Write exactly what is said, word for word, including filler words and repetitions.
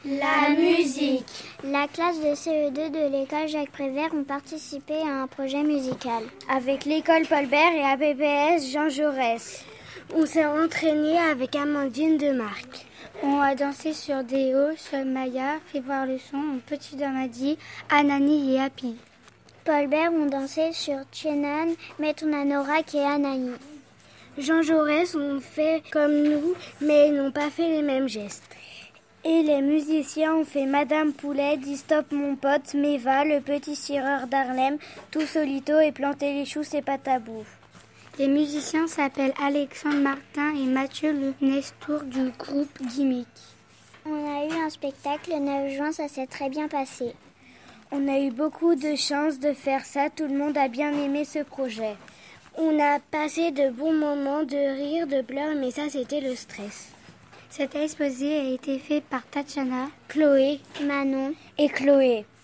La musique. La classe de C E deux de l'école Jacques Prévert ont participé à un projet musical. Avec l'école Paul Bert et A P P S Jean Jaurès. On s'est entraîné avec Amandine Demarque. On a dansé sur Déo, sur Maya, Fait voir le son, Petit Damadi, Anani et Happy. Paul Bert ont dansé sur Tchenan, Metonanorak et Anani. Jean Jaurès ont fait comme nous, mais ils n'ont pas fait les mêmes gestes. Et les musiciens ont fait Madame Poulet, Dis Stop mon pote, Meva, Le Petit Cireur d'Harlem, Tout Solito et Planter les choux, c'est pas tabou. Les musiciens s'appellent Alexandre Martin et Mathieu Le Nestour du groupe Gimmick. On a eu un spectacle le neuf juin, ça s'est très bien passé. On a eu beaucoup de chance de faire ça, tout le monde a bien aimé ce projet. On a passé de bons moments de rire, de pleurs, mais ça c'était le stress. Cet exposé a été fait par Tatiana, Chloé, Manon et Chloé.